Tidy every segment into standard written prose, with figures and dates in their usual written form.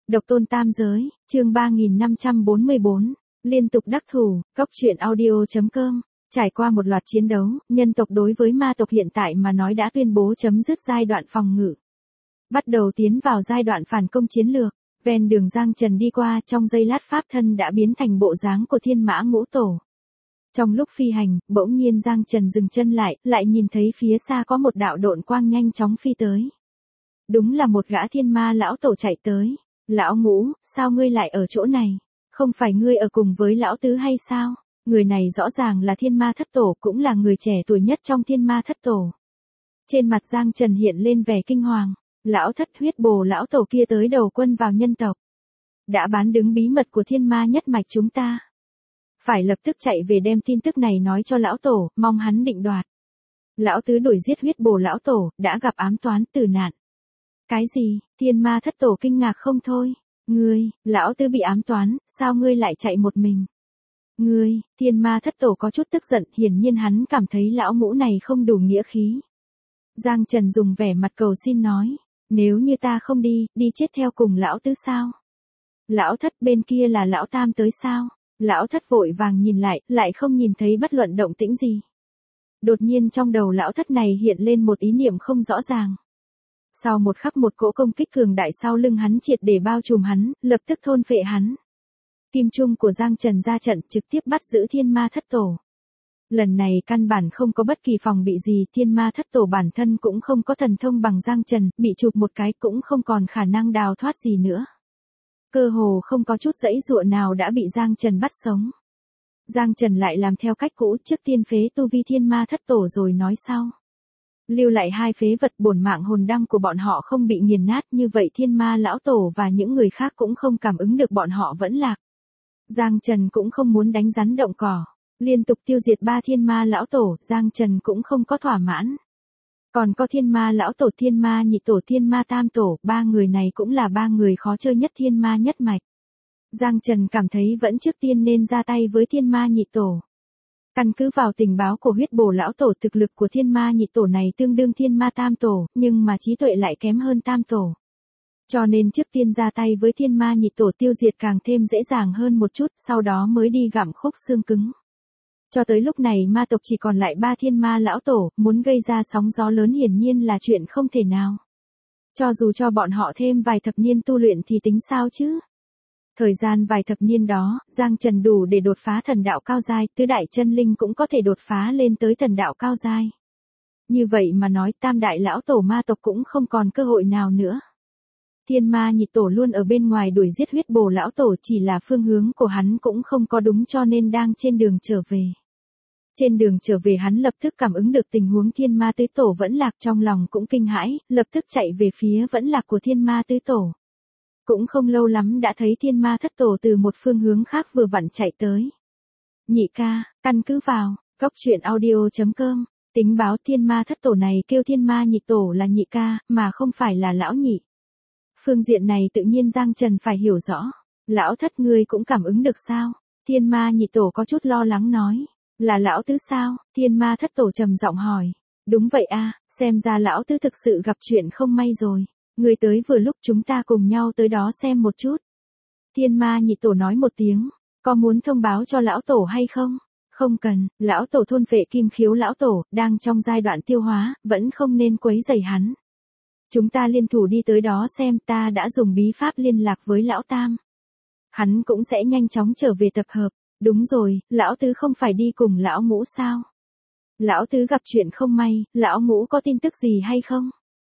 Độc tôn tam giới, chương 3544, liên tục đắc thủ, Cốc truyện audio.com. Trải qua một loạt chiến đấu, nhân tộc đối với ma tộc hiện tại mà nói đã tuyên bố chấm dứt giai đoạn phòng ngự. Bắt đầu tiến vào giai đoạn phản công chiến lược, ven đường Giang Trần đi qua trong giây lát pháp thân đã biến thành bộ dáng của thiên mã ngũ tổ. Trong lúc phi hành, bỗng nhiên Giang Trần dừng chân lại nhìn thấy phía xa có một đạo độn quang nhanh chóng phi tới. Đúng là một gã thiên ma lão tổ chạy tới. Lão Ngũ, sao ngươi lại ở chỗ này? Không phải ngươi ở cùng với lão tứ hay sao? Người này rõ ràng là thiên ma thất tổ, cũng là người trẻ tuổi nhất trong thiên ma thất tổ. Trên mặt Giang Trần hiện lên vẻ kinh hoàng. Lão thất huyết bồ lão tổ kia tới đầu quân vào nhân tộc. Đã bán đứng bí mật của thiên ma nhất mạch chúng ta. Phải lập tức chạy về đem tin tức này nói cho lão tổ, mong hắn định đoạt. Lão tứ đuổi giết huyết bồ lão tổ, đã gặp ám toán tử nạn. Cái gì? Thiên ma thất tổ kinh ngạc không thôi. Ngươi, lão tứ bị ám toán, sao ngươi lại chạy một mình? Ngươi, thiên ma thất tổ có chút tức giận, hiển nhiên hắn cảm thấy lão Ngũ này không đủ nghĩa khí. Giang Trần dùng vẻ mặt cầu xin nói, nếu như ta không đi, đi chết theo cùng lão tứ sao? Lão thất bên kia là lão tam tới sao? Lão thất vội vàng nhìn lại không nhìn thấy bất luận động tĩnh gì. Đột nhiên trong đầu lão thất này hiện lên một ý niệm không rõ ràng. Sau một khắc một cỗ công kích cường đại sau lưng hắn triệt để bao trùm hắn, lập tức thôn phệ hắn. Kim trung của Giang Trần ra trận trực tiếp bắt giữ thiên ma thất tổ. Lần này căn bản không có bất kỳ phòng bị gì, thiên ma thất tổ bản thân cũng không có thần thông bằng Giang Trần, bị chụp một cái cũng không còn khả năng đào thoát gì nữa. Cơ hồ không có chút giãy giụa nào đã bị Giang Trần bắt sống. Giang Trần lại làm theo cách cũ, trước tiên phế tu vi thiên ma thất tổ rồi nói sau. Lưu lại hai phế vật, bổn mạng hồn đăng của bọn họ không bị nghiền nát, như vậy thiên ma lão tổ và những người khác cũng không cảm ứng được bọn họ vẫn lạc. Giang Trần cũng không muốn đánh rắn động cỏ, liên tục tiêu diệt ba thiên ma lão tổ, Giang Trần cũng không có thỏa mãn. Còn có thiên ma lão tổ, thiên ma nhị tổ, thiên ma tam tổ, ba người này cũng là ba người khó chơi nhất thiên ma nhất mạch. Giang Trần cảm thấy vẫn trước tiên nên ra tay với thiên ma nhị tổ. Căn cứ vào tình báo của huyết bồ lão tổ, thực lực của thiên ma nhị tổ này tương đương thiên ma tam tổ, nhưng mà trí tuệ lại kém hơn tam tổ. Cho nên trước tiên ra tay với thiên ma nhị tổ tiêu diệt càng thêm dễ dàng hơn một chút, sau đó mới đi gặm khúc xương cứng. Cho tới lúc này ma tộc chỉ còn lại ba thiên ma lão tổ, muốn gây ra sóng gió lớn hiển nhiên là chuyện không thể nào. Cho dù cho bọn họ thêm vài thập niên tu luyện thì tính sao chứ? Thời gian vài thập niên đó, Giang Trần đủ để đột phá thần đạo cao giai, tứ đại chân linh cũng có thể đột phá lên tới thần đạo cao giai. Như vậy mà nói tam đại lão tổ ma tộc cũng không còn cơ hội nào nữa. Thiên ma nhị tổ luôn ở bên ngoài đuổi giết huyết bồ lão tổ, chỉ là phương hướng của hắn cũng không có đúng cho nên đang trên đường trở về. Trên đường trở về hắn lập tức cảm ứng được tình huống thiên ma tứ tổ vẫn lạc, trong lòng cũng kinh hãi, lập tức chạy về phía vẫn lạc của thiên ma tứ tổ. Cũng không lâu lắm đã thấy thiên ma thất tổ từ một phương hướng khác vừa vặn chạy tới. Nhị ca, căn cứ vào, Cốc truyện audio.com, tính báo thiên ma thất tổ này kêu thiên ma nhị tổ là nhị ca, mà không phải là lão nhị. Phương diện này tự nhiên Giang Trần phải hiểu rõ. Lão thất ngươi cũng cảm ứng được sao? Thiên ma nhị tổ có chút lo lắng nói. Là lão tứ sao? Thiên ma thất tổ trầm giọng hỏi. Đúng vậy a, xem ra lão tứ thực sự gặp chuyện không may rồi. Ngươi tới vừa lúc, chúng ta cùng nhau tới đó xem một chút. Thiên ma nhị tổ nói một tiếng. Có muốn thông báo cho lão tổ hay không? Không cần, lão tổ thôn phệ kim khiếu lão tổ, đang trong giai đoạn tiêu hóa, vẫn không nên quấy rầy hắn. Chúng ta liên thủ đi tới đó xem, ta đã dùng bí pháp liên lạc với lão tam. Hắn cũng sẽ nhanh chóng trở về tập hợp. Đúng rồi, lão tứ không phải đi cùng lão Ngũ sao? Lão tứ gặp chuyện không may, lão Ngũ có tin tức gì hay không?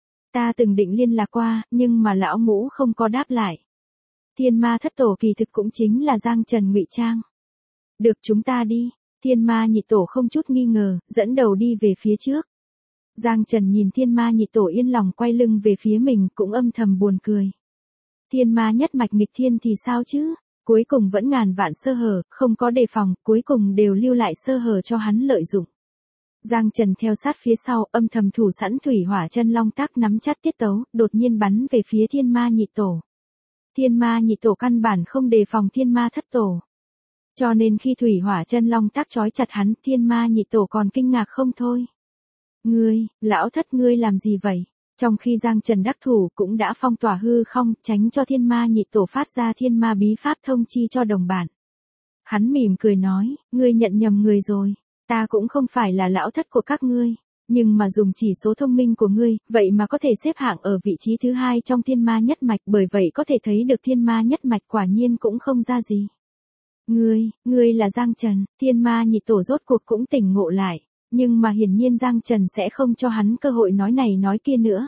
Ta từng định liên lạc qua, nhưng mà lão Ngũ không có đáp lại. Thiên ma thất tổ kỳ thực cũng chính là Giang Trần ngụy trang. Được, chúng ta đi. Thiên ma nhị tổ không chút nghi ngờ, dẫn đầu đi về phía trước. Giang Trần nhìn thiên ma nhị tổ yên lòng quay lưng về phía mình, cũng âm thầm buồn cười. Thiên ma nhất mạch nghịch thiên thì sao chứ? Cuối cùng vẫn ngàn vạn sơ hở, không có đề phòng, cuối cùng đều lưu lại sơ hở cho hắn lợi dụng. Giang Trần theo sát phía sau, âm thầm thủ sẵn thủy hỏa chân long tác nắm chắc tiết tấu, đột nhiên bắn về phía thiên ma nhị tổ. Thiên ma nhị tổ căn bản không đề phòng thiên ma thất tổ. Cho nên khi thủy hỏa chân long tác trói chặt hắn, thiên ma nhị tổ còn kinh ngạc không thôi. Ngươi, lão thất ngươi làm gì vậy? Trong khi Giang Trần đắc thủ cũng đã phong tỏa hư không, tránh cho thiên ma nhị tổ phát ra thiên ma bí pháp thông chi cho đồng bạn. Hắn mỉm cười nói, ngươi nhận nhầm người rồi, ta cũng không phải là lão thất của các ngươi, nhưng mà dùng chỉ số thông minh của ngươi, vậy mà có thể xếp hạng ở vị trí thứ 2 trong thiên ma nhất mạch, bởi vậy có thể thấy được thiên ma nhất mạch quả nhiên cũng không ra gì. Ngươi là Giang Trần, thiên ma nhị tổ rốt cuộc cũng tỉnh ngộ lại, nhưng mà hiển nhiên Giang Trần sẽ không cho hắn cơ hội nói này nói kia nữa.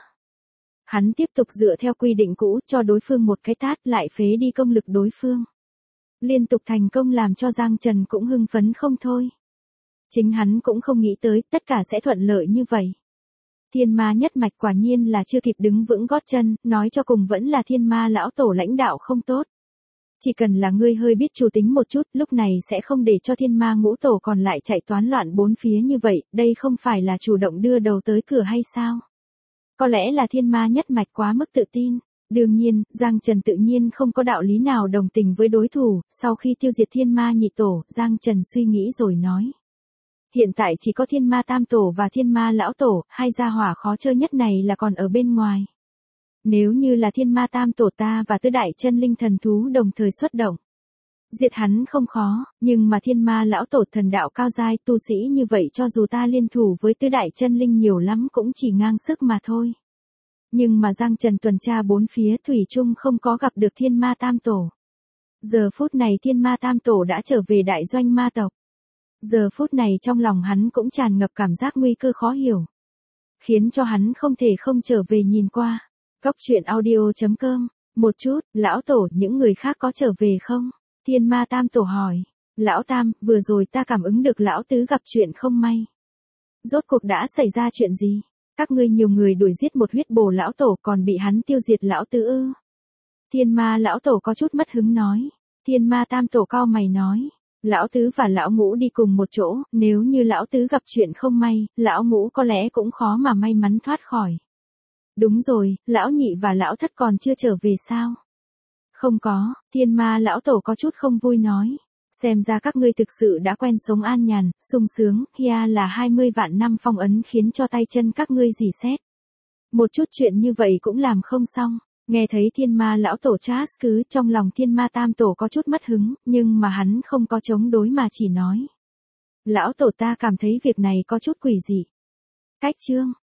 Hắn tiếp tục dựa theo quy định cũ cho đối phương một cái tát lại phế đi công lực đối phương. Liên tục thành công làm cho Giang Trần cũng hưng phấn không thôi. Chính hắn cũng không nghĩ tới tất cả sẽ thuận lợi như vậy. Thiên ma nhất mạch quả nhiên là chưa kịp đứng vững gót chân, nói cho cùng vẫn là thiên ma lão tổ lãnh đạo không tốt. Chỉ cần là ngươi hơi biết chủ tính một chút, lúc này sẽ không để cho thiên ma ngũ tổ còn lại chạy toán loạn bốn phía như vậy, đây không phải là chủ động đưa đầu tới cửa hay sao? Có lẽ là thiên ma nhất mạch quá mức tự tin. Đương nhiên, Giang Trần tự nhiên không có đạo lý nào đồng tình với đối thủ, sau khi tiêu diệt thiên ma nhị tổ, Giang Trần suy nghĩ rồi nói. Hiện tại chỉ có thiên ma tam tổ và thiên ma lão tổ, hai gia hỏa khó chơi nhất này là còn ở bên ngoài. Nếu như là thiên ma tam tổ ta và tứ đại chân linh thần thú đồng thời xuất động. Diệt hắn không khó, nhưng mà thiên ma lão tổ thần đạo cao giai tu sĩ như vậy cho dù ta liên thủ với tứ đại chân linh nhiều lắm cũng chỉ ngang sức mà thôi. Nhưng mà Giang Trần tuần tra bốn phía thủy chung không có gặp được thiên ma tam tổ. Giờ phút này thiên ma tam tổ đã trở về đại doanh ma tộc. Giờ phút này trong lòng hắn cũng tràn ngập cảm giác nguy cơ khó hiểu. Khiến cho hắn không thể không trở về nhìn qua. Cóc truyện audio.com. Một chút, lão tổ, những người khác có trở về không? Thiên ma tam tổ hỏi. Lão tam, vừa rồi ta cảm ứng được lão tứ gặp chuyện không may. Rốt cuộc đã xảy ra chuyện gì? Các ngươi nhiều người đuổi giết một huyết bồ lão tổ còn bị hắn tiêu diệt lão tứ ư? Thiên ma lão tổ có chút mất hứng nói. Thiên ma tam tổ cau mày nói. Lão tứ và lão ngũ đi cùng một chỗ, nếu như lão tứ gặp chuyện không may, lão ngũ có lẽ cũng khó mà may mắn thoát khỏi. Đúng rồi, lão nhị và lão thất còn chưa trở về sao? Không có, thiên ma lão tổ có chút không vui nói. Xem ra các ngươi thực sự đã quen sống an nhàn, sung sướng, hia là 20 vạn năm phong ấn khiến cho tay chân các ngươi rỉ sét. Một chút chuyện như vậy cũng làm không xong. Nghe thấy thiên ma lão tổ trách cứ, trong lòng thiên ma tam tổ có chút mất hứng, nhưng mà hắn không có chống đối mà chỉ nói. Lão tổ ta cảm thấy việc này có chút quỷ dị. Cách chương.